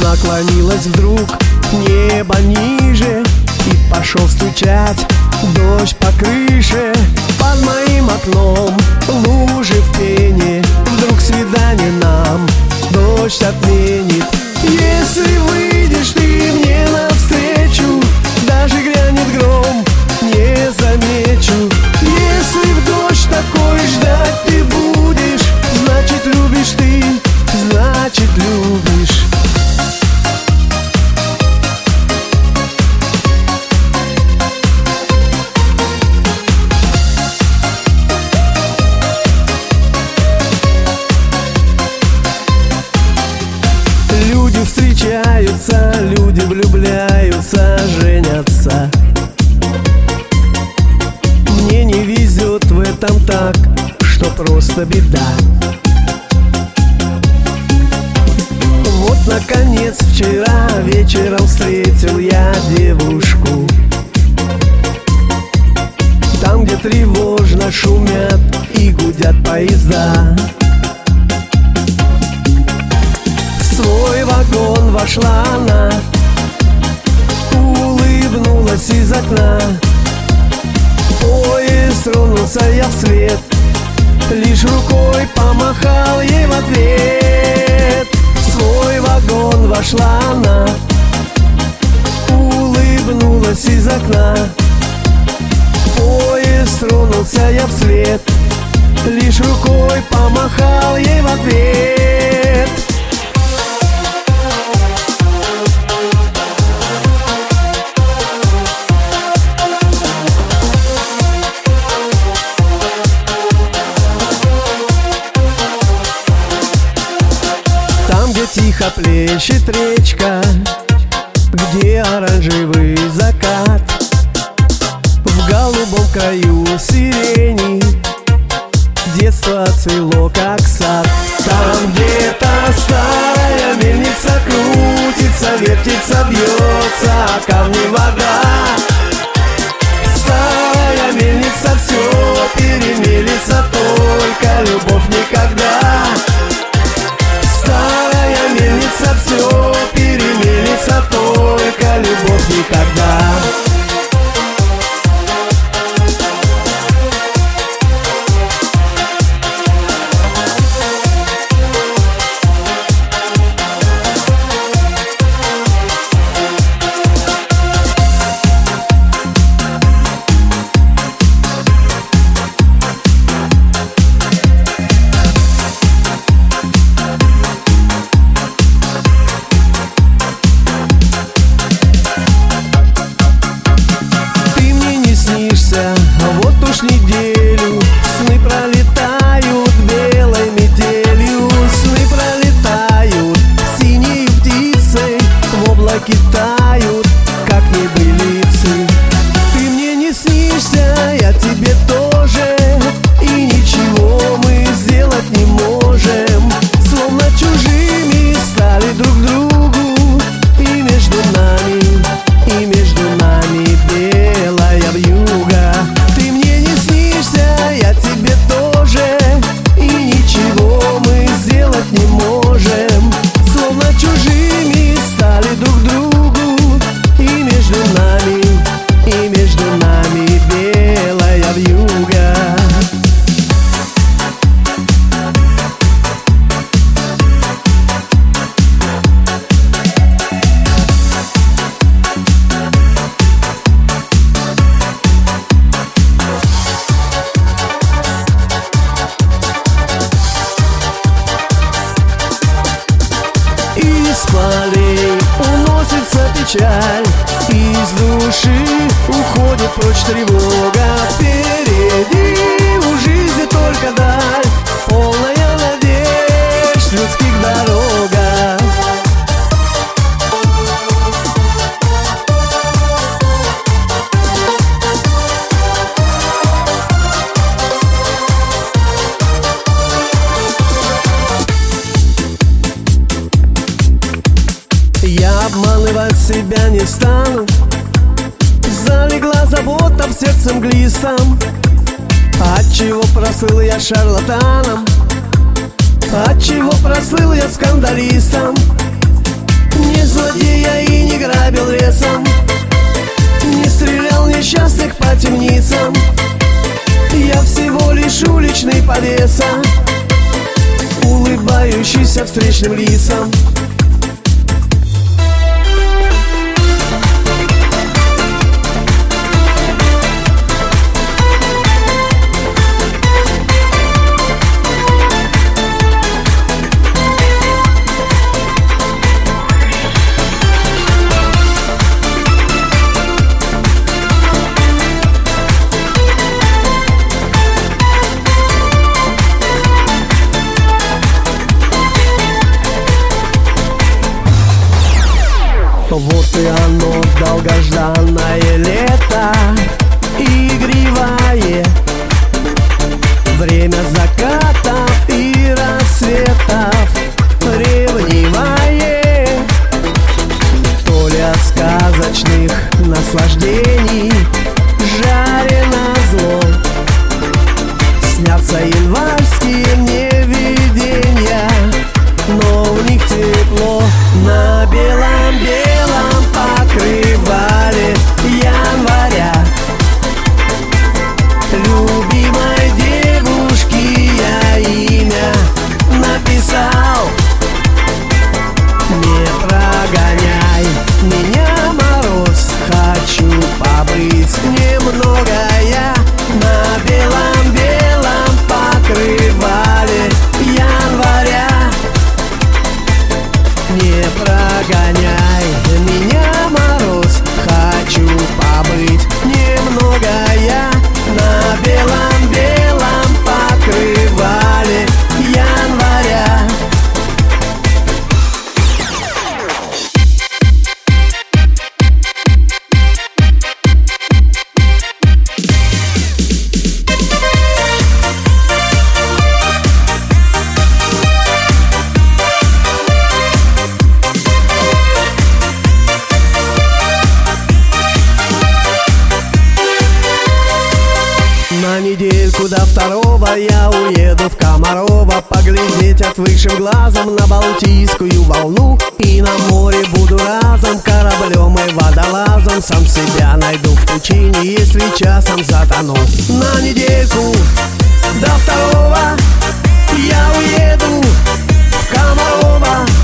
наклонилось вдруг небо ниже, и пошел стучать дождь по крыше. Под моим окном лужи в пене, вдруг свидание нам дождь отменит. Если выйдешь ты мне навстречу, даже грянет гром, не замечу. Если в дождь такой ждать ты будешь, значит любишь ты, значит любишь. Люди встречаются, люди влюбляются, женятся. Мне не везет в этом так, что просто беда. Вот наконец вчера вечером встретил я девушку, там, где тревожно шумят и гудят поезда. В свой вагон вошла она, улыбнулась из окна. Поезд тронулся, я вслед, лишь рукой помахал ей в ответ. В свой вагон вошла она, улыбнулась из окна. Поезд тронулся, я вслед, лишь рукой помахал ей в ответ. Тихо плещет речка, где оранжевый закат. В голубом краю сирени детство отцвело, как сад. Там где-то старая мельница крутится, вертится, бьется о камни вода. Старая мельница все перемелится, только любовь никогда. Старая мельница все перемелится, только любовь никогда. Вот уж неделю сны пролетают белой метелью, сны пролетают синей птицей, в облаке тают, как небылицы. Ты мне не снишься, я тебе тоже, и ничего мы сделать не можем. Словно чужими стали друг другу, и между нами белая вьюга. Ты мне не снишься, я тебе тоже, и ничего мы сделать не можем. Словно чужими стали друг другу, и между нами белая вьюга. Из полей уносится печаль, из души уходит прочь тревога. Впереди у жизни только даль, полная надежд людских дорога. Я обманывать себя не стану, залегла забота в сердце мглистом. Отчего прослыл я шарлатаном, отчего прослыл я скандалистом? Не встречным лицам. Вот и оно, долгожданное лето, игривое, время закатов и рассветов, ревнивое, то ли от сказочных наслаждений жаре назло. Снятся январские мне видения, но в них тепло. На белом-белом покрывале января любимой девушки я имя написал. Не прогоняй меня, мороз, хочу побыть немного я на белом-белом покрывале января. Не прогоняй меня, мороз, хочу побыть немного я на белом-белом покрывале января. На недельку до 2 я уеду в Комарово, поглядеть отвыкшим глазом на Балтийскую волну. И на море буду разом кораблем и водолазом, сам себя найду в пучине, если часом затону. На недельку до 2 я уеду в Комарово,